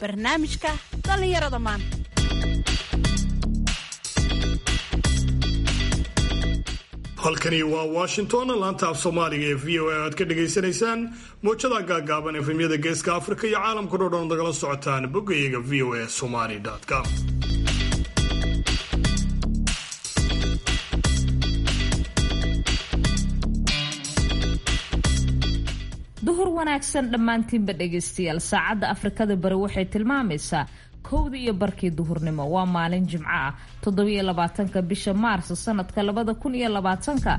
barnaamijka dhallinyarada maanta. halkani waa Washington, laanta af Soomaaliga ee VOA aad ka dhageysanaysaan mowjada gaagaaban efemyada Geeska Afrika iyo caalamka oo dhan nagala socotaan boggayaga voasomali.com. duhur wanaagsan dhammaantiinba dhegaystayaal. saacadda Afrikada Bari waxay tilmaamaysaa 1:00 duhurnimo. waa maalin Jimco ah 27 bisha Maarso sanadka 2020.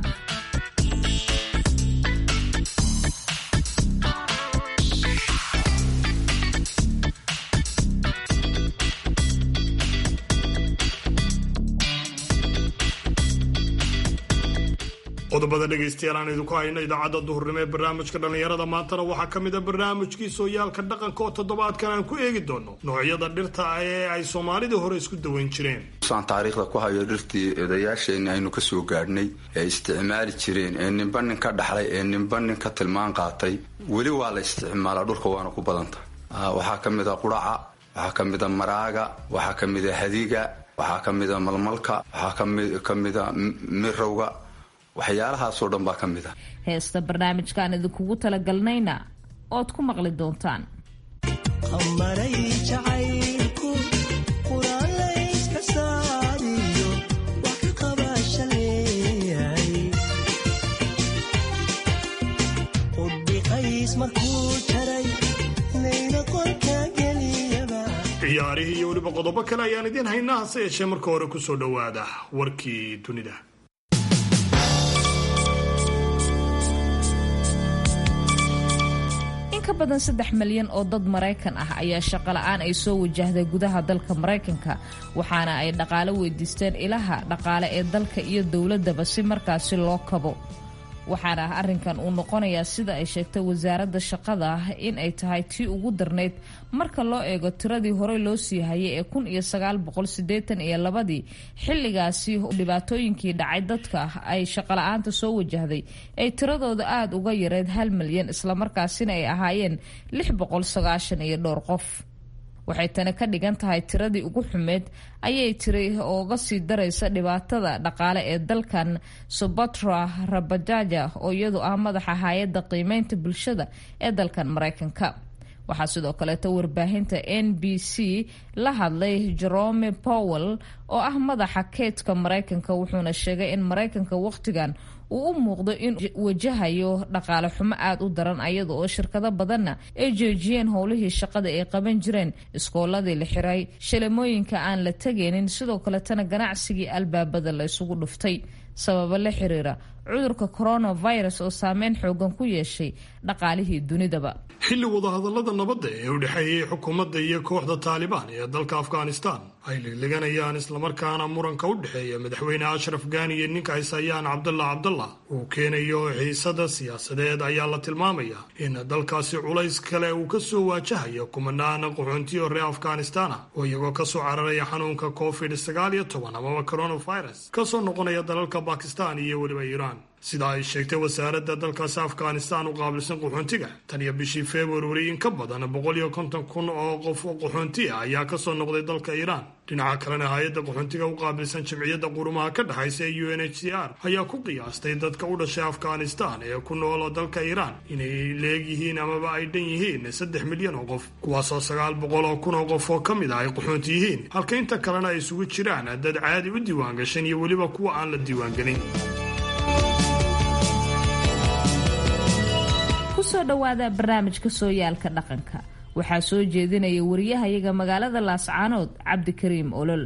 qodobada dhegaystayaal aan idinku hayno idaacadda duhurnimo ee barnaamijka dhallinyarada maantana waxaa ka mid a barnaamijkii sooyaalka dhaqanka oo toddobaadkan aan ku eegi doono noocyada dhirta ee ay soomaalida hore isku daweyn jireen. saan taariikhda ku hayo dhirtii odayaasheenni aynu ka soo gaadhnay ee isticmaali jireen ee ninba nin ka dhaxlay ee ninba nin ka tilmaan qaatay weli waa la isticmaalaa dhulka waana ku badanta. waxaa ka mid a qudhaca, waxaa ka mid a maraaga, waxaa ka mid a hadiga, waxaa ka mid a malmalka, waxaa ka mid a mirowga, waxyaalahaasoo dhan baa ka mid ah. heesta barnaamijkaan idinkugu talagalnayna ood ku maqli doontaan. ciyaarihii iyo weliba qodobo kale ayaan idiin haynaa, hase yeeshee marka hore kusoo dhowaada warkii dunida. ka badan 3 milyan oo dad Maraykan ah ayaa shaqo la'aan ay soo wajahday gudaha dalka Maraykanka, waxaana ay dhaqaale weydiisteen ilaha dhaqaale ee dalka iyo dowladaba si markaasi loo kabo. waxaana arrinkan uu noqonayaa sida ay sheegtay wasaaradda shaqada in ay tahay tii ugu darneyd marka loo eego tiradii hore loo sii hayay ee 1982 xilligaasi dhibaatooyinkii dhacay dadka ay shaqo la'aanta soo wajahday ay tiradooda aada uga yareed 1 milyan islamarkaasina ay ahaayeen 690 qof. waxay tani ka dhigan tahay tiradii ugu xumeed ayay tiri ooga sii daraysa dhibaatada dhaqaale ee dalkan. Subhatra Rabajaja oo iyadu ah madaxa hay'adda qiimeynta bulshada ee dalkan Maraykanka. waxaa sidoo kaleeto warbaahinta NBC la hadlay Jerome Powell oo ah madaxa keedka Maraykanka, wuxuuna sheegay in Maraykanka waqtigan uu u muuqdo in wajahayo dhaqaale xumo aad u daran, ayada oo shirkado badanna ay joojiyeen howlihii shaqada ay qaban jireen, iskooladii la xiray, shalemooyinka aan la tegaynin, sidoo kaletana ganacsigii albaabada la isugu dhuftay sababo la xiriira cudurka coronavirus oo saameyn xoogan ku yeeshay dhaqaalihii dunidaba. xilli wadahadallada nabadda ee u dhexeeyay xukuumadda iyo kooxda Taliban ee dalka Afghanistan ay ligliganayaan islamarkaana muranka u dhexeeya madaxweyne Ashraf Ghani iyo ninka Haysayaan Cabdullah uu keenayo xiisada siyaasadeed ayaa la tilmaamayaa in dalkaasi culays kale uu ka soo waajahayo kumanaan qaxoontiyo reer Afghanistan oo iyagoo ka soo cararaya xanuunka COVID-19 amaba coronavirus ka soo noqonaya dalalka Pakistan iyo weliba Iran. sida ay sheegtay wasaaradda dalkaasi Afghanistan u qaabilsan qaxoontiga, tan iyo bishii February in ka badan 150,000 oo qof oo qaxoonti ah ayaa ka soo noqday dalka Iran. dhinaca kalena hay'adda qaxoontiga u qaabilsan Jamciyadda Qurumaha ka dhaxaysa ee UNHCR ayaa ku qiyaastay dadka u dhashay Afghanistan ee ku nool dalka Iran inay leegyihiin amaba ay dhan yihiin 3 milyan oo qof, kuwaasoo 900,000 oo qof oo ka mid ah ay qaxoonti yihiin, halka inta kalena ay isugu jiraan dad caadi u diiwaan gashan iyo weliba kuwa aan la diiwaan gelin. kusoo dhawaada barnaamijka sooyaalka dhaqanka. waxaa soo jeedinaya wariyahayaga magaalada Laascaanood Cabdikariim Olol.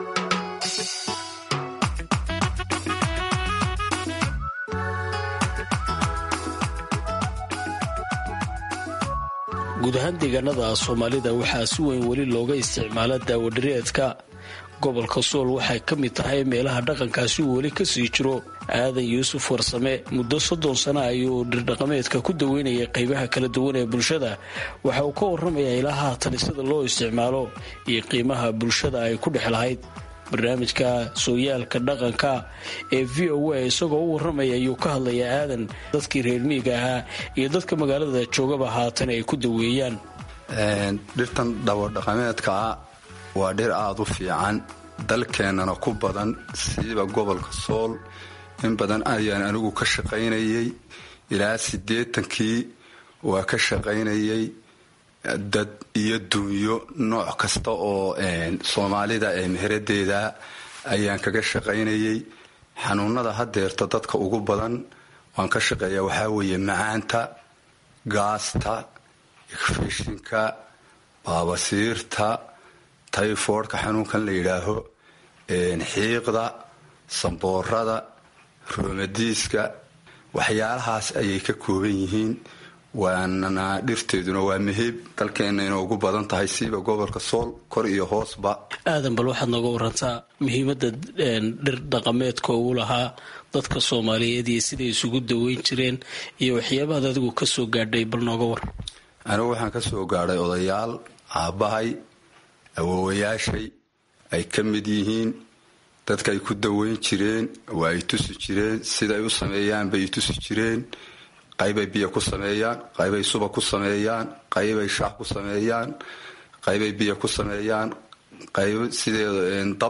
guud ahaan deegaanada Soomaalida waxaa si weyn weli looga isticmaala daawo-dhireedka. gobolka Sool waxay ka mid tahay meelaha dhaqankaasi uu weli ka sii jiro. aadan yuusuf warsame muddo 30 sano ayuu dhirdhaqameedka ku daweynayay qaybaha kala duwan ee bulshada. waxa uu ka warramayaa ilaha talisada loo isticmaalo iyo qiimaha bulshada ay ku dhex lahayd. barnaamijka sooyaalka dhaqanka ee VOA isagoo u warramaya ayuu ka hadlayaa aadan dadkii reer miyiga ahaa iyo dadka magaalada joogaba haatan ay ku daweeyaan. dhirtan dhawadhaqameedkaa waa dhir aada u fiican dalkeennana ku badan siiba gobolka sool in badan ayaan anigu ka shaqaynayay ilaa 80kii waa ka shaqaynayay dad iyo dunyo nooc kasta oo soomaalida meheradeeda ayaan kaga shaqaynayay xanuunada hadeerta dadka ugu badan waan ka shaqeeya waxaa weeye macaanta gaasta infeshinka baabasiirta tayfoodhka xanuunkan la yidhaaho xiiqda samboorada roomadiiska waxyaalahaas ayay ka kooban yihiin waana dhirteeduna waa meheeb dalkeena inay ugu badan tahay siiba gobolka sool kor iyo hoosba. aadan bal waxaad nooga warantaa muhiimada dhir dhaqameedka ugu lahaa dadka soomaaliyeed iyo siday isugu daweyn jireen iyo waxyaabahaad adigu kasoo gaadhay bal nooga war. anigu waxaan kasoo gaadhay odayaal aabbahay awoowayaashay ay ka mid yihiin dadka ay ku daweyn jireen waa ay tusi jireen siday u sameeyaan bay tusi jireen qaybay biyo ku sameeyaan qaybay suba ku sameeyaan qaybay shaax ku sameeyaan qaybay biyo ku sameeyaan qayb sideeda dab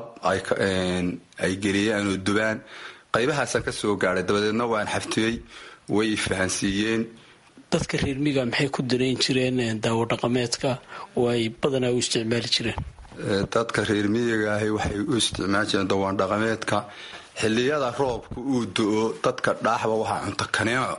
ay geliyaan oo dubaan qaybahaasaan ka soo gaadhay dabadeedna waan xaftiyey way fahansiiyeen. dadka reer miyiga maxay ku dareyn jireen daawo dhaqameedka oo ay badanaa u isticmaali jireen? dadka reer miyiga ahi waxay u isticmaali jireen dawaan dhaqameedka xilliyada roobka uu do-o dadka dhaaxba waxaa cunta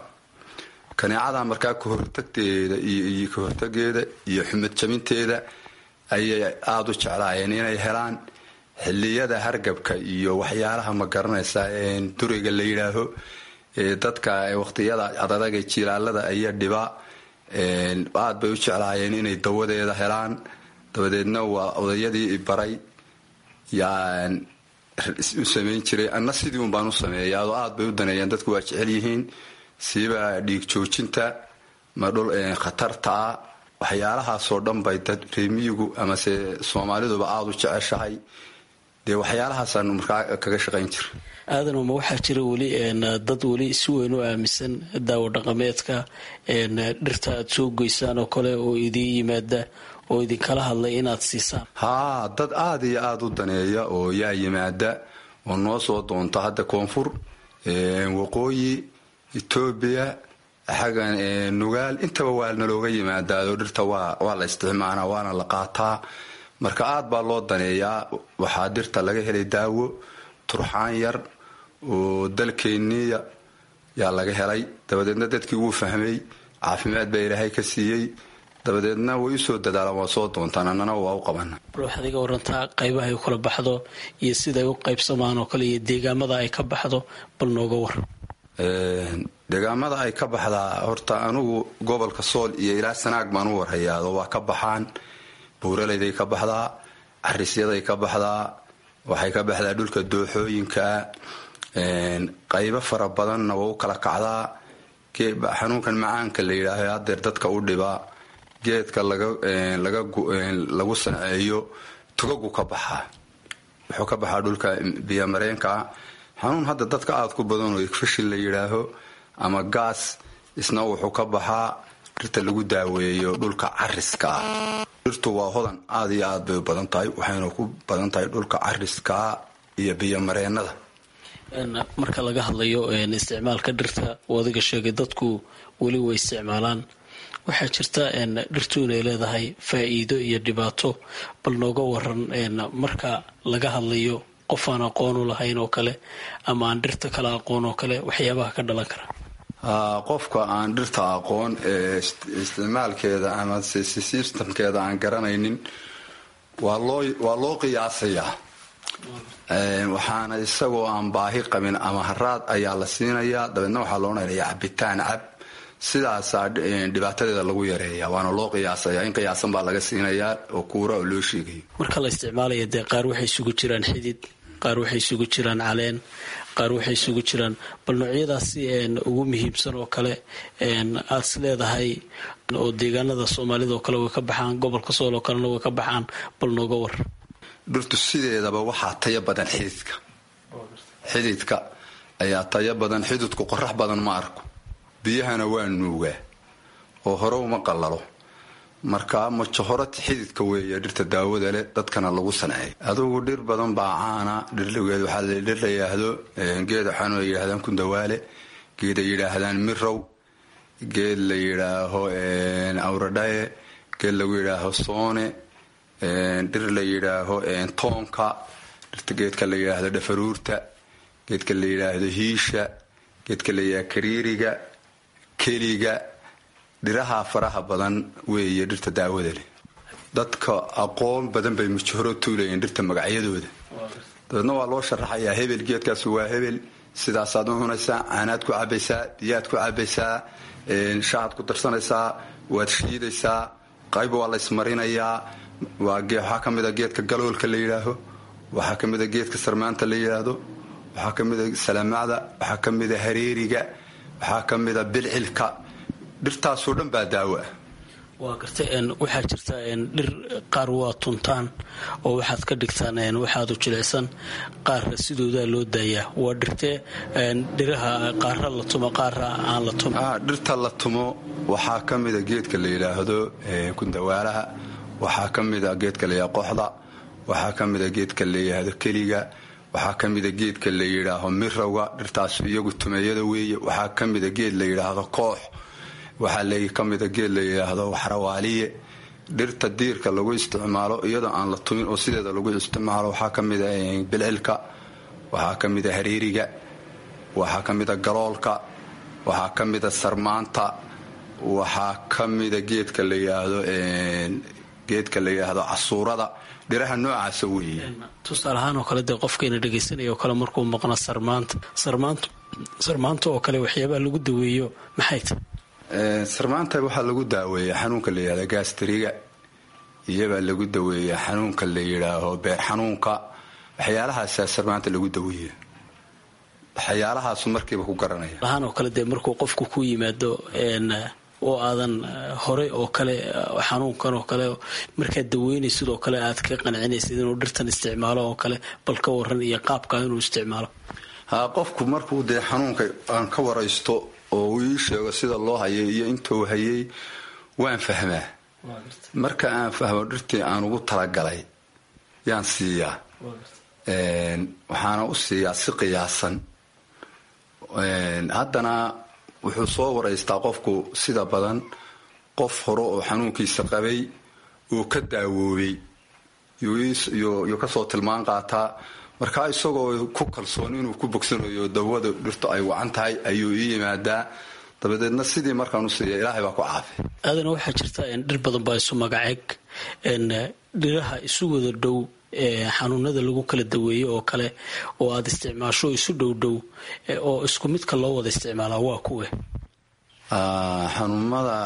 kaneecada markaa kahortagteeda iyo kahortageeda iyo xumad jabinteeda ayay aada u jeclaayeen inay helaan. xilliyada hargabka iyo waxyaalaha ma garanaysa duriga la yidhaaho dadka waqtiyada adadaga jilaalada aya dhiba aad bay u jeclaayeen inay dawadeeda helaan. dabadeedna waa odayadii baray yaan u samayn jiray anna sidii un baan u sameeya adoo aad bay u daneeyeen dadku waa jecel yihiin siiba dhiig joojinta ma dhul khatartaa waxyaalahaasoo dhan bay dad reemiyigu amase soomaaliduba aada u jeceshahay dee waxyaalahaasaan markaa kaga shaqayn jira. aadan ma waxaa jira weli dad weli si weyn u aaminsan daawo dhaqameedka dhirta aad soo goysaan oo kale oo idiin yimaada oo idinkala hadlay inaad siisaan? haa dad aada iyo aada u daneeya oo yaa yimaada oo noo soo doonta hadda koonfur waqooyi etoobiya xaggan nugaal intaba waa nalooga yimaadaao dhirta waa la isticmaalaa waana la qaataa marka aad baa loo daneeyaa. waxaa dhirta laga helay daawo turxaan yar oo dalkeeniya yaa laga helay dabadeedna dadkii wuu fahmay caafimaad baa ilaahay ka siiyey dabadeedna way usoo dadaalaan waa soo doontaan annana waa u qabana. bal waxaad iga warantaa qaybaha ay kula baxdo iyo siday u qaybsamaan oo kale iyo deegaamada ay ka baxdo bal nooga war. deegaamada ay ka baxdaa horta anugu gobolka sool iyo ilaa sanaag baan u warhayaado waa ka baxaan. buuraleyday ka baxdaa carisyaday ka baxdaa waxay ka baxdaa dhulka dooxooyinkaa qaybo fara badanna waa u kala kacdaa. xanuunkan macaanka la yidhaaho hadeer dadka u dhibaa geedka lagu sanceeyo tugagu ka baxaa wuxuu ka baxaa dhulka biyomareenka. xanuun hadda dadka aada ku badan oo igfashin la yidhaaho ama gaas isna wuxuu ka baxaa dhirta lagu daaweeyo dhulka cariska ah. dhirtu waa hodan aada iyo aad bay u badan tahay waxayna ku badan tahay dhulka cariska iyo biyomareenada. marka laga hadlayo isticmaalka dhirta oo adiga sheegay dadku weli way isticmaalaan waxaa jirta dhirtu inay leedahay faa'iido iyo dhibaato bal nooga waran marka laga hadlayo qof aan aqoon u lahayn oo kale ama aan dhirta kala aqoon oo kale waxyaabaha ka dhalan kara. qofka aan dhirta aqoon ee isticmaalkeeda ama systemkeeda aan garanaynin waa loo qiyaasayaa waxaana isagoo aan baahi qabin ama haraad ayaa la siinayaa dabeedna waxaa loo naynayaa cabitaan cab sidaasaa dhibaatadeeda lagu yareeya waana loo qiyaasaya in qiyaasan baa laga siinayaa oo kuura oo loo sheegayo. marka la isticmaalaya dee qaar waxay isugu jiraan xidid qaar waxay isugu jiraan caleen qaar waxay isugu jiraan bal noocyadaasi ugu muhiimsan oo kale aad is leedahay oo deegaanada soomaalida oo kale way ka baxaan gobolka sool oo kalena way ka baxaan bal nooga war. dhirtu sideedaba waxaa tayo badan xididka ayaa tayo badan. xididku qorax badan ma arko biyahana waa nuugaa oo hore uma qallalo markaa majohorati xididka weeye dhirta daawada leh dadkana lagu sanceeyo. adugu dhir badan baa caana. dhirlageed waxaa dhir la yidhaahdo geed waxaanu ay yidhahdaan kundawaale, geed ay yidhaahdaan mirow, geed la yidhaaho awradhaye, geed lagu yidhaaho soone, dhir la yidhaaho toonka, dhirta geedka la yidhaahdo dhafaruurta, geedka la yidhaahdo hiisha, geedka la yidhaahdo kariiriga, keliga. dhiraha faraha badan weeye dhirta daawada leh. dadka aqoon badan bay majohoro tuulayeen dhirta magacyadooda, dabeedna waa loo sharaxayaa hebel geedkaas waa hebel, sidaasaad u cunaysaa, caanaad ku cabaysaa, biyaad ku cabaysaa, shaaad ku darsanaysaa, waad shiidaysaa, qayb waa la ismarinayaa. waxaa ka mida geedka galoolka la yidhaaho, waxaa ka mida geedka sarmaanta la yidhaahdo, waxaa ka mida salaamacda, waxaa ka mida hareeriga, waxaa ka mida bilcilka. dhirtaasoo dhan baa daawo ah. waa gartay waxaa jirta dhir qaar waa tuntaan oo waxaad ka dhigtaan waxaad u jilicsan, qaarra sidoodaa loo daayaa. waa dhirtee dhiraha qaarra la tumo qaarra aan la tumo? dhirta la tumo waxaa ka mida geedka la yidhaahdo kundawaalaha, waxaa ka mida geedka la yidhahdo qoxda, waxaa ka mida geedka la yidhaahdo keliga, waxaa ka mida geedka la yidhaaho mirowga. dhirtaas iyagu tumeeyada weeye. waxaa ka mida geed la yidhaahdo koox, waxaa ka mida geed la yidhaahdo waxrawaaliye. dhirta diirka lagu isticmaalo iyadoo aan la tumin oo sideeda lagu isticmaalo waxaa ka mida bilcilka, waxaa ka mida hareeriga, waxaa ka mida galoolka, waxaa ka mida sarmaanta, waxaa ka mida geedka la yidhaahdo casuurada. dhiraha noocaasa weeye. tusaale ahaan oo kale dee qofkayna dhegaysanaya oo kale markuu maqna sarmaanta oo kale waxyaabaha lagu daweeyo maxay tahay? sarmaanta waxaa lagu daaweeyaa xanuunka la yidhahdo gaastariga, iyobaa lagu daweeyaa xanuunka la yidhaaho beer xanuunka. waxyaalahaasaa sarmaanta lagu daweeya. waxyaalahaasu markiiba ku garanaya. ahaan oo kale dee markuu qofku ku yimaado oo aadan horey oo kale xanuunkan oo kale markaad daweynaysid oo kale aad ka qancinaysid inuu dhirtan isticmaalo oo kale, bal ka waran iyo qaabka inuu isticmaalo. qofku markuu dee xanuunka aan ka waraysto oo uu ii sheego sida loo hayay iyo intuu hayay waan fahmaa. marka aan fahmo dhirtii aan ugu talagalay yaan siiyaa. waxaana u siiyaa si qiyaasan. haddana wuxuu soo waraystaa qofku sida badan qof hore oo xanuunkiisa qabay oo ka daawoobay yuu kasoo tilmaan qaataa. markaa isagoo ku kalsoon inuu ku bogsanayo dawada dhirtu ay wacan tahay ayuu ii yimaadaa. dabadeedna sidii markaan u siiya ilaahay baa ku caafi. aadana waxaa jirta dhir badan baa isu magaceeg, dhiraha isu wada dhow xanuunada lagu kala daweeyo oo kale oo aad isticmaasho isu dhowdhow oo isku midka loo wada isticmaalaa waa kuwe? xanuunada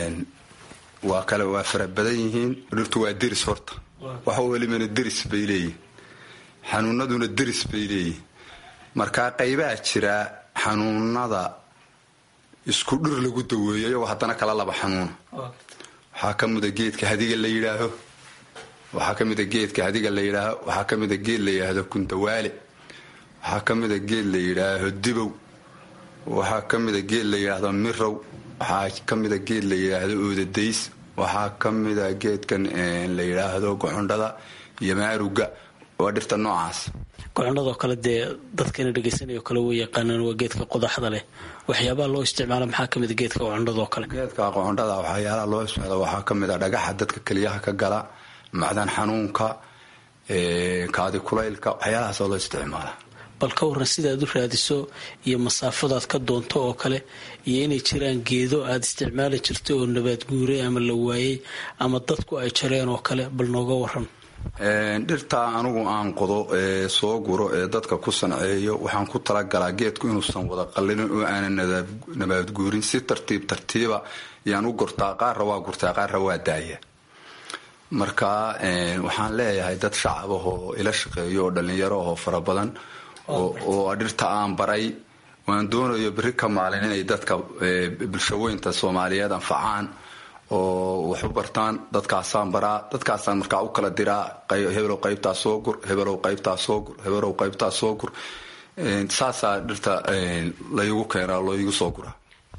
waa fara badan yihiin. dhirtu waa deris horta, wax welibana deris bay leeyihin, xanuunaduna deris bay leeyihin. markaa qaybaha jira xanuunada isku dhir lagu daweeyo iyagoo haddana kala laba xanuuna. waxaa ka mida geedka hadiga la yidhaaho, waxaa ka mida geedka hadiga la yidhaaho, waxaa ka mida geed la yidhaahdo kundawaale, waxaa ka mida geed la yidhaaho dibow, waxaa ka mida geed la yidhaahdo mirow, waxaa ka mida geed la yidhaahdo oodadays, waxaa ka mida geedkan la yidhaahdo gocondhada iyo maaruga. waa dhirta noocaas. gocondhadoo kale dee dadkana dhegaysanayoo kale way yaqaanaan, waa geedka qodaxda leh. waxyaabaha loo isticmaalo maxaa ka mida geedka gocondhadoo kale? geedka gocondhada waxyaalaha loo isticmaalo waxaa ka mida dhagaxa dadka keliyaha ka gala, macdan xanuunka, kaadi kulaylka, waxyaalahaasoo loo isticmaala. bal ka waran sidaad u raadiso iyo masaafadaad ka doonto oo kale, iyo inay jiraan geedo aad isticmaali jirto oo nabaad guuray ama la waayey ama dadku ay jareen oo kale, bal nooga waran. dhirta anigu aan qodo ee soo guro ee dadka ku sanceeyo waxaan ku talagalaa geedku inuusan wada qallinin oo aanan nabaad guurin. si tartiiba yaan u gurtaa. qaarra waa gurtaa, qaarra waa daaya. marka waxaan leeyahay dad shacabahoo ila shaqeeyo oo dhallinyaro oo fara badan oo dhirta aan baray. waan doonayo berri ka maalin inay dadka bulshaweynta Soomaaliyeed anfacaan oo wax u bartaan. dadkaasaan baraa, dadkaasaan markaa u kala diraa. hebelow qaybtaa soo gur, hebelow qaybtaa soo gur, hebelow qaybtaa soo gur. saasaa dhirta laygu keenaa, looigu soo guraa.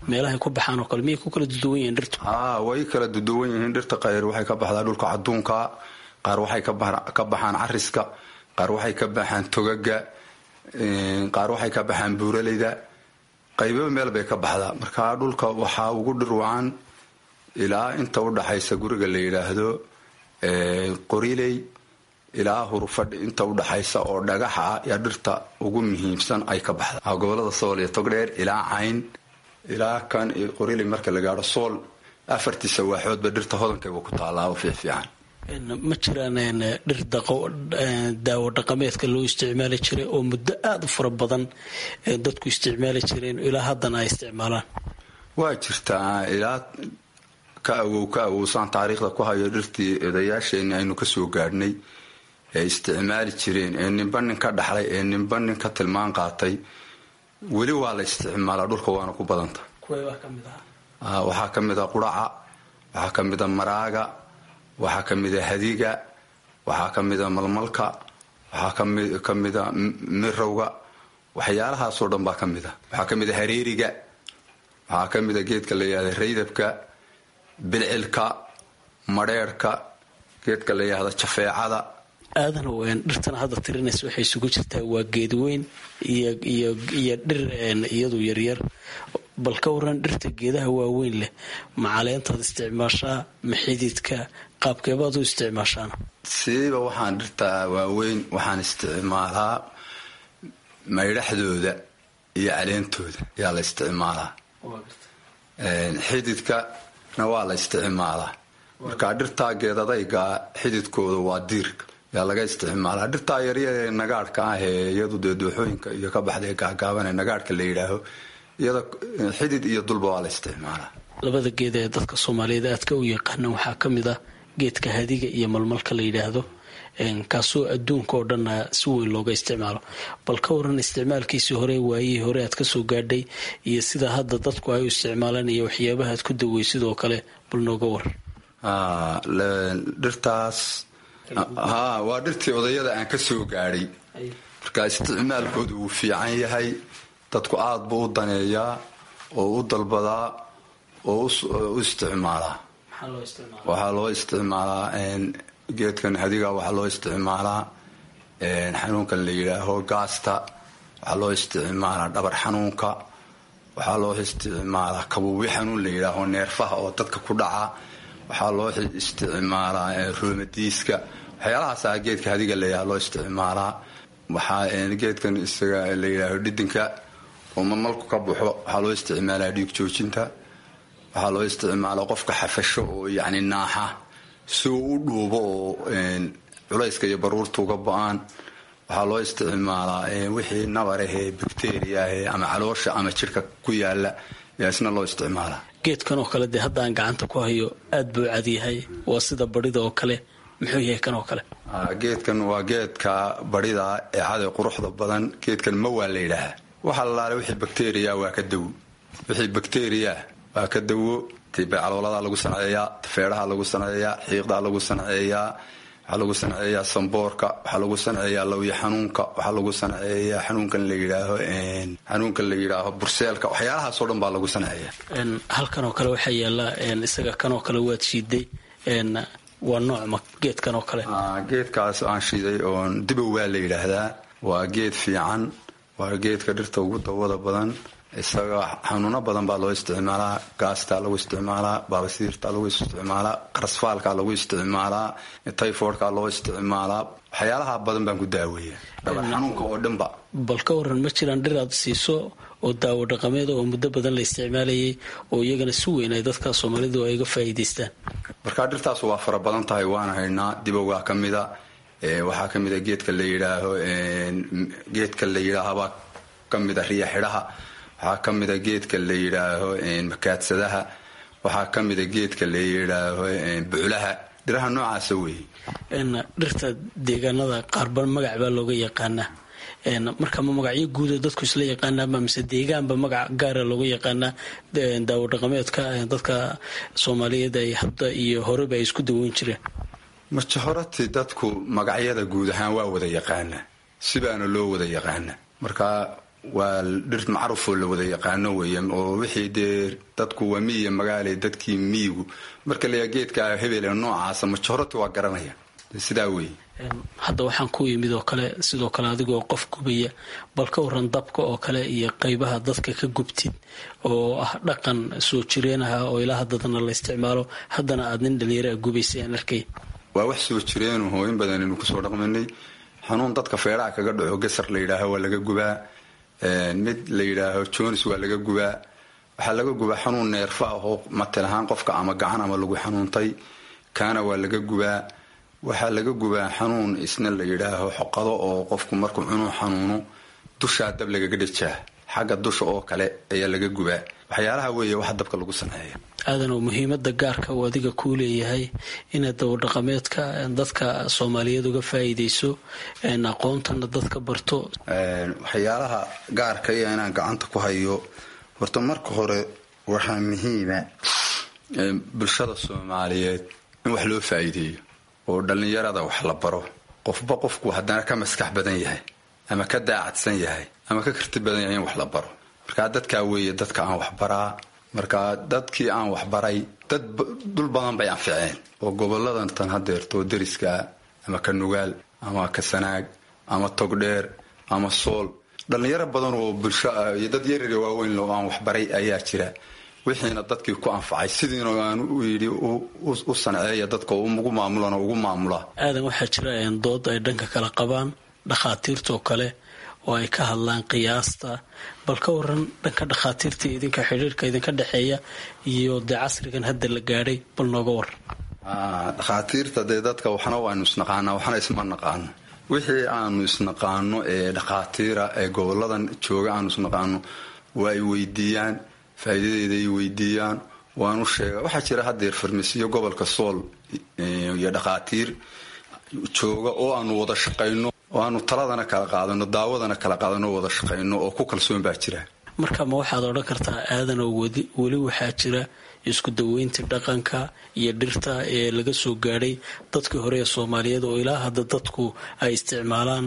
meelahay ku baxaan oo kale miyay ku kala duwan yihiin dhirtu? way kala duwan yihiin dhirta. qayr waxay ka baxdaa dhulka caduunka, qaar waxay ka baxaan cariska, qaar waxay ka baxaan togaga, qaar waxay ka baxaan buuraleyda. qaybo meel bay ka baxdaa. marka dhulka waxaa ugu dhirwacan ilaa inta udhaxaysa guriga la yidhaahdo qoriley ilaa hurufadhi inta udhaxaysa oo dhagaxa ah yaa dhirta ugu muhiimsan ay ka baxda. gobolada sool iyo togdheer ilaa cayn ilaa kan qoriley marka la gaadho sool afartiisa waaxoodba dhirta hodankayba ku taallaa oo fiifiican. ma jiraan dhir daawo dhaqameedka loo isticmaali jiray oo muddo aada u fara badan dadku isticmaali jireen ilaa haddana ay isticmaalaan? waa jirtaa. ilaa ka awowsaan taariikhda ku hayo dhirtii odayaasheenni aynu kasoo gaadhnay ee isticmaali jireen ee ninba nin ka dhaxlay ee ninba nin ka tilmaan qaatay weli waa la isticmaalaa dhulka waana ku badanta. waxaa ka mid a quraca, waxaa ka mid a maraaga, waxaa ka mid a hadiga, waxaa ka mid a malmalka, waxaa ka mid a mirowga. waxyaalahaasoo dhan baa ka mid a. waxaa ka mid a hareeriga, waxaa ka mid a geedka la yihahda raydabka, bilcilka, madheerhka, geedka la yihahda jafeecada. aadan dhirtan hadda tirinaysa waxay isugu jirtaa waa geed weyn iyo dhir iyadu yaryar. bal ka waran dhirta geedaha waaweyn leh, ma caleentaad isticmaashaa, ma xididka, qaabkeebaad u isticmaashaana? siiba waxaan dhirta waaweyn waxaan isticmaalaa maydhaxdooda iyo caleentooda yaa la isticmaalaa. xididkana waa la isticmaalaa. marka dhirtaa geedadayga xididkooda waa diirka yaa laga isticmaalaa. dhirtaa yaryar ee nagaadhka ah ee iyadu dee dooxooyinka iyo ka baxday gaagaaban ee nagaadhka la yidhaaho iyada xidid iyo dulba waa la isticmaalaa. labada geed ee dadka soomaaliyeed aadka u yaqaana waxaa ka mid ah geedka hadiga iyo malmalka la yidhaahdo, kaasoo adduunka oo dhanna si weyn looga isticmaalo. bal ka waran isticmaalkiisii hore, waayihii hore aad kasoo gaadhay iyo sida hadda dadku ay u isticmaalaan iyo waxyaabaha aad ku dawey sidoo kale bal nooga war. dhirtaas waa dhirtii odayada aan ka soo gaadhay. marka isticmaalkoodu wuu fiican yahay. dadku aada buu u daneeyaa oo u dalbadaa oo u isticmaalaa. waxaa loo isticmaalaa geedkan hadiga, waxaa loo isticmaalaa xanuunkan la yidhaaho gaasta, waxaa loo isticmaalaa dhabar xanuunka, waxaa loo isticmaalaa kabuubi xanuun la yidhaaho neerfaha oo dadka ku dhaca, waxaa loo isticmaalaa roomadiiska. waxyaalahaasa geedka hadiga layaha loo isticmaalaa. waxaa geedkan isaga la yidhaaho dhidinka oo malmalku ka baxo waxaa loo isticmaalaa dhiig joojinta. waxaa loo isticmaalaa qofka xafasho oo yacni naaxa si uu u dhuubo oo culayska iyo baruurta uga ba-aan. waxaa loo isticmaalaa wixii nabarahee bakteriyaahee ama caloosha ama jidhka ku yaala yaa isna loo isticmaalaa. geedkan oo kale dee hadda aan gacanta ku hayo aad buu cadyahay, waa sida barida oo kale. muxuu yahay kan oo kale? geedkan waa geedka barida ee caday quruxda badan. geedkan ma waa la yidhaahaa. waxaa lalaala wixii bakteriya waa ka dawo. wixii bakteriya waa ka dawo. calooladaa lagu sanceeyaa, tafeedhaha lagu sanceeyaa, xiiqdaa lagu sanceeyaa, waxaa lagu sanceeyaa samboorka, waxaa lagu sanceeyaa lawya xanuunka, waxaa lagu sanceeyaa xanuunkan la yidhaaho burseelka. waxyaalahaasoo dhan baa lagu sanceeyaa. halkan oo kale waxaa yaala isaga kan oo kale waad shiiday, waa noocma geedkan oo kale? geedkaas aan shiiday oo dibow waa la yidhaahdaa. waa geed fiican, waa geedka dhirta ugu dawada badan. isaga xanuuno badan baa loo isticmaalaa. gaastaa lagu isticmaalaa, baabasiirtaa lagu isticmaalaa, qarasfaalkaa lagu isticmaalaa, tayfoodhkaa loo isticmaalaa. waxyaalaha badan baan ku daaweeya dhabar xanuunka oo dhanba. bal ka waran ma jiraan dhir aad siiso oo daawo dhaqameed oo muddo badan la isticmaalayay oo iyagana si weyn ay dadka soomaalidu ay ga faa'iidaystaan? markaa dhirtaas waa fara badan tahay, waana haynaa. dibowgaa ka mida, waxaa ka mida geedka la yidhaahabaa ka mida riya xidhaha, waxaa ka mida geedka la yidhaaho makaadsadaha, waxaa ka mida geedka la yidhaaho buclaha. dhiraha noocaasa weeye. dhirta deegaanada qaarba magac baa looga yaqaanaa. marka ma magacyo guuda dadku isla yaqaanaaba mise deegaanba magac gaara looga yaqaanaa? daawo dhaqameedka dadka soomaaliyeed ay hadda iyo horeba ay isku daweyn jireen. marjahorati dadku magacyada guud ahaan waa wada yaqaanaa, sibaana loo wada yaqaanaa. marka waa dhir macruufoo la wada yaqaano weeye oo wixii dee dadku waa miyiga magaale dadkii miyigu marka la geedka hebel noocaas majority waa garanaya sidaa weeye. hadda waxaan ku yimid oo kale sidoo kale adigoo qof gubaya bal ka waran dabka oo kale iyo qaybaha dadka ka gubtid oo ah dhaqan soo jireenaha oo ilaa haddana la isticmaalo haddana aad nin dhalinyaro gubaysay aan arkay. waa wax soo jireenaho in badan inuu kusoo dhaqmanay. xanuun dadka feeraha kaga dhaco gasar la yidhaaho waa laga gubaa, mid la yidhaaho jones waa laga gubaa, waxaa laga gubaa xanuun neerfa ah oo matal ahaan qofka ama gacan ama lagu xanuuntay kaana waa laga gubaa. waxaa laga gubaa xanuun isna la yidhaaho xoqado oo qofku markuu cunuu xanuuno dushaa dab lagaga dhajaa xagga dusha oo kale ayaa laga gubaa. waxyaalaha weeye waxa dabka lagu sameeya. aadan oo muhiimada gaarka uu adiga kuu leeyahay inaad dawadhaqameedka dadka Soomaaliyeed uga faa'iideyso aqoontana dadka barto. waxyaalaha gaarka iyo inaan gacanta ku hayo horta marka hore waxaa muhiima bulshada Soomaaliyeed in wax loo faa'iideeyo oo dhalinyarada wax la baro. qofba qofku haddana ka maskax badan yahay ama ka daacadsan yahay ama ka karti badan yahay in wax la baro. marka dadka weeye dadka aan wax baraa. marka dadkii aan wax baray dad dul badan bay anficeen oo goboladan tan hadeerto dariska ama ka Nugaal ama ka Sanaag ama Togdheer ama Sool dhalinyaro badan oo bulsho iyo dad yar yar waaweyn loo aan wax baray ayaa jira. wixiina dadkii ku anfacay sidiina aan u yiri u saneeyo dadka ugu maamulana ugu maamula. aadan waxaa jira dood ay dhanka kala qabaan dhakhaatiirta oo kale oo ay ka hadlaan qiyaasta bal ka waran dhanka dhakhaatiirta idinka xiriirka idinka dhaxeeya iyo casrigan hadda la gaadhay bal nooga war. dhakhaatiirta dadka waxna waanu isnaqaanaa waxna isma naqaano. wixii aanu isnaqaano ee dhakhaatiira ee goboladan jooga aanu isnaqaano waa ay weydiiyaan faa'iidadeeda ay weydiiyaan waanu sheega. waxaa jira hadeer farmasiyo gobolka Sool iyo dhakhaatiir jooga oo aanu wada shaqayno oo aanu taladana kala qaadano daawadana kala qaadano wada shaqayno oo ku kalsoon baa jira. marka ma waxaad odhan kartaa aadan oo weli waxaa jira isku daweynta dhaqanka iyo dhirta ee laga soo gaadhay dadkii hore ee Soomaaliyeed oo ilaa hadda dadku ay isticmaalaan?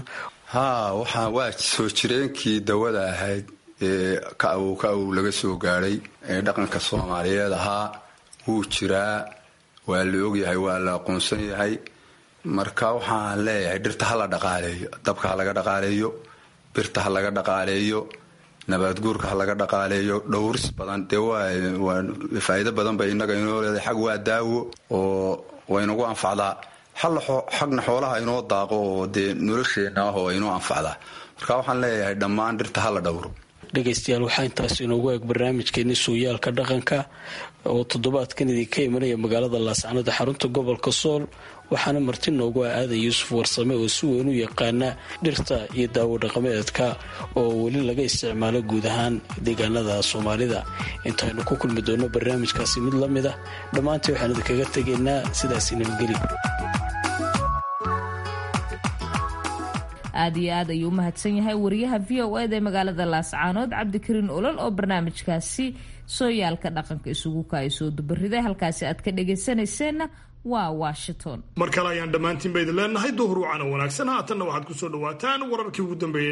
waa soo jireenkii dawada ahayd ka uu laga soo gaadhay ee dhaqanka Soomaaliyeed ahaa wuu jiraa, waa la ogyahay, waa la aqoonsan yahay. marka waxaan leeyahay dhirta ha la dhaqaaleeyo, dabka ha laga dhaqaaleeyo, birta ha laga dhaqaaleeyo, nabaad guurka ha laga dhaqaaleeyo. dhowris badan dee waa faa'iido badan bay inaga inoo leedahay. xag waa daawo oo waynagu anfacdaa, xagna xoolaha inoo daaqo oo dee nolosheena ah oo inoo anfacdaa. marka waxaan leeyahay dhammaan dhirta ha la dhowro. dhegaystayaal waxaa intaas inoogu eeg barnaamijkeeni sooyaalka dhaqanka oo toddobaadkan idinka imanaya magaalada Laascaanood xarunta gobolka Sool. waxaana marti noogu aadan Yuusuf Warsame oo si weyn u yaqaana dhirta iyo daawo dhaqameedka oo weli laga isticmaalo guud ahaan deegaanada Soomaalida. intaynu ku kulmi doono barnaamijkaasi mid la mid ah dhammaantii waxaan idinkaga tegaynaa sidaas nabadgelyo. aad iyo aad ayuu mahadsan yahay wariyaha VOA ee magaalada Laascaanood Cabdikariin Olol oo barnaamijkaasi sooyaalka dhaqanka isugu kaayso dubariday. halkaasi aad ka dhageysanayseena waa Washington. mar kale ayaan dhammaantiin bayd leenahay duhur wacan wanaagsan. haatanna waxaad ku soo dhawaataan wararkii ugu dambeeyay.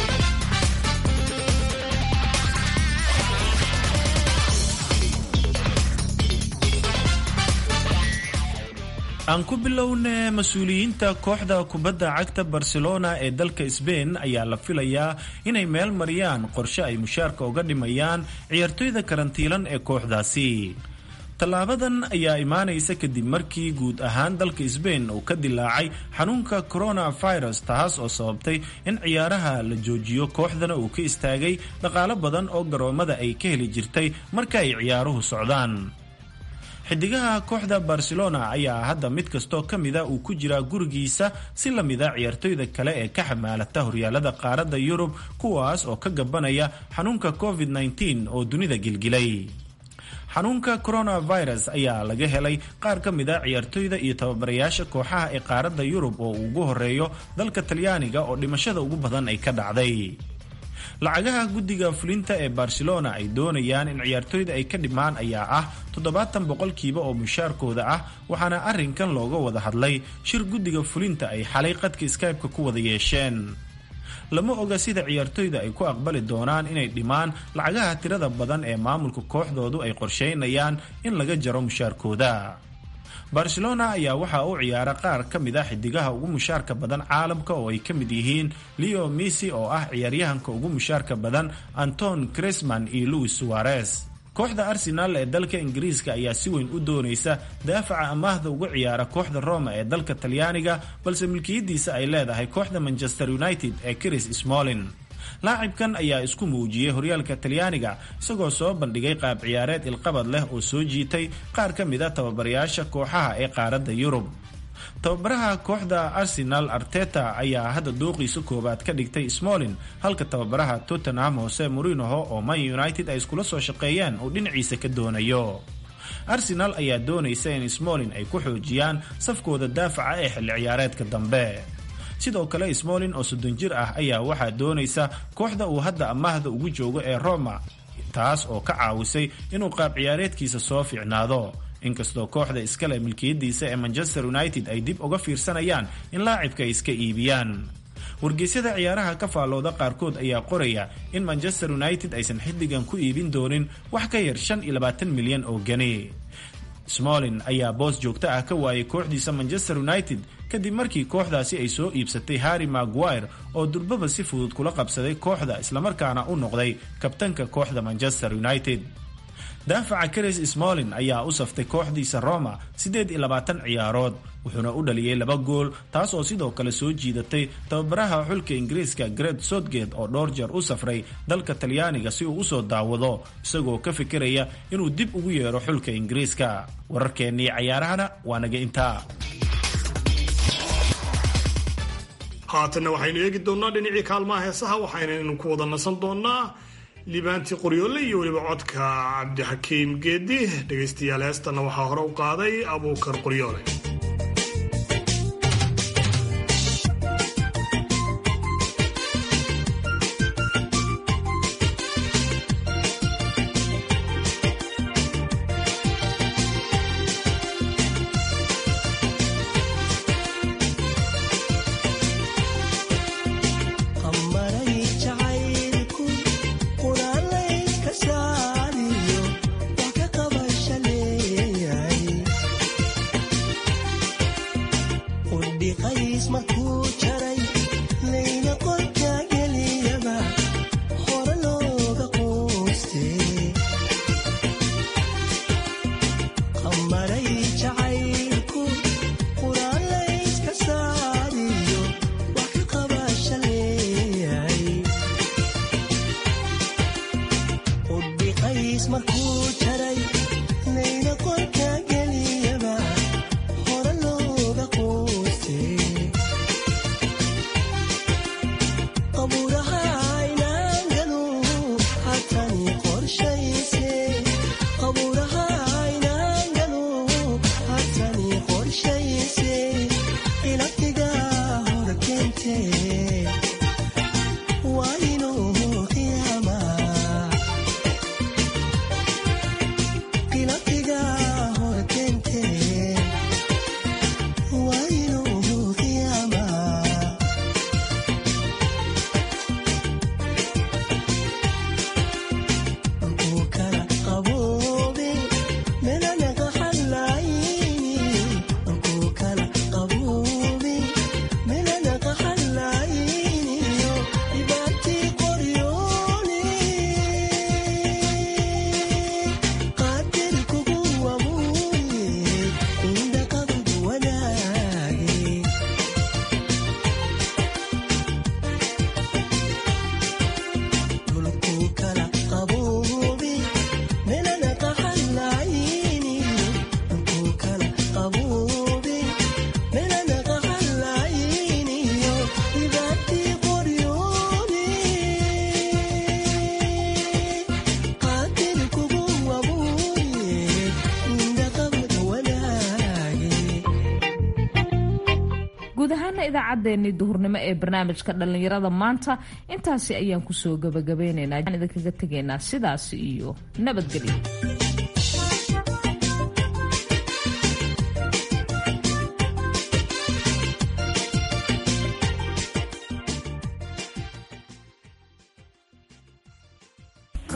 aan ku bilowne mas-uuliyiinta kooxda kubadda cagta Barcelona ee dalka Spain ayaa la filayaa inay meel mariyaan qorshe ay mushaarka uga dhimayaan ciyaartoyda karantiilan ee kooxdaasi. tallaabadan ayaa imaanaysa kadib markii guud ahaan dalka Spain uu ka dilaacay xanuunka coronavirus, taas oo sababtay in ciyaaraha la joojiyo kooxdana uu ka istaagay dhaqaale badan oo garoomada ay ka heli jirtay marka ay ciyaaruhu socdaan. xidigaha kooxda Barcelona ayaa hadda mid kastoo ka mida uu ku jiraa gurigiisa si la mida ciyaartoyda kale ee ka xamaalata horyaalada qaaradda Yurub kuwaas oo ka gabanaya xanuunka COVID-19 oo dunida gilgilay. xanuunka coronavirus ayaa laga helay qaar ka mida ciyaartoyda iyo tababarayaasha kooxaha ee qaaradda Yurub oo ugu horeeyo dalka Talyaaniga oo dhimashada ugu badan ay ka dhacday. lacagaha guddiga fulinta ee Barcelona ay doonayaan in ciyaartoyda ay ka dhimaan ayaa ah 70% oo mushaarkooda ah, waxaana arrinkan looga wada hadlay shir guddiga fulinta ay xalay qadka Skype-ka ku wada yeesheen. lama oga sida ciyaartoyda ay ku aqbali doonaan inay dhimaan lacagaha tirada badan ee maamulka kooxdoodu ay qorsheynayaan in laga jaro mushaarkooda. barcelona ayaa waxaa u ciyaara qaar ka mid ah xidigaha ugu mushaarka badan caalamka oo ay ka mid yihiin leo messi oo ah ciyaaryahanka ugu mushaarka badan, Anton Griezmann iyo Luis Suarez. kooxda Arsenal ee dalka Ingiriiska ayaa si weyn u doonaysa daafaca amaahda uga ciyaara kooxda Roma ee dalka Talyaaniga, balse milkiyadiisa ay leedahay kooxda Manchester United ee Chris Smalling. laacibkan ayaa isku muujiyey horyaalka Talyaaniga isagoo soo bandhigay qaab ciyaareed ilqabad leh oo soo jiitay qaar ka mid ah tababarayaasha kooxaha ee qaaradda Yurub. tababaraha kooxda Arsenal Arteta ayaa hadda dooqiisa koobaad ka dhigtay Smalling, halka tababaraha Tottenham Jose Mourinho oo Man United ay iskula soo shaqeeyeen uu dhinaciisa ka doonayo. Arsenal ayaa doonaysa in Smalling ay ku xoojiyaan safkooda daafaca ee xilli ciyaareedka dambe. sidoo kale Smalling oo 30 jir ah ayaa waxaa doonaysa kooxda uu hadda amaahda ugu joogo ee Roma, taas oo ka caawisay inuu qaab ciyaareedkiisa soo fiicnaado. inkastoo kooxda iskale milkiyadiisa ee Manchester United ay dib uga fiirsanayaan in laacibka ay iska iibiyaan. wargeysyada ciyaaraha ka faalooda qaarkood ayaa qoraya in Manchester United aysan xiddigan ku iibin doonin wax ka yar 25 milyan oo gani. Smalling ayaa boos joogto ah ka waayay kooxdiisa Manchester United kadib markii kooxdaasi ay soo iibsatay Harry Maguire oo durbaba si fudud kula qabsaday kooxda islamarkaana u noqday kabtanka kooxda Manchester United. daafaca Chris Smalling ayaa u saftay kooxdiisa Roma 28 ciyaarood, wuxuuna u dhaliyay 2 gool, taas oo sidoo kale soo jiidatay tababaraha xulka Ingiriiska Gareth Southgate oo dhowr jeer u safray dalka Talyaaniga si uu u soo daawado, isagoo ka fikiraya inuu dib ugu yeero xulka Ingiriiska. wararkeennii ciyaarahana waa naga intaa. haatanna waxaynu eegi doonnaa dhinacii kaalmaha heesaha, waxaynaynu ku wada nasan doonnaa libaanti qoryoole iyo weliba codka cabdixakiim geedi. dhegaystayaal, heestana waxaa hore u qaaday abuukar qoryoole. idaacaddeennii duhurnimo ee barnaamijka dhallinyarada maanta intaasi ayaan kusoo gabagabeynaynaa. waxaan idinkaga tegaynaa sidaas iyo nabadgelyo.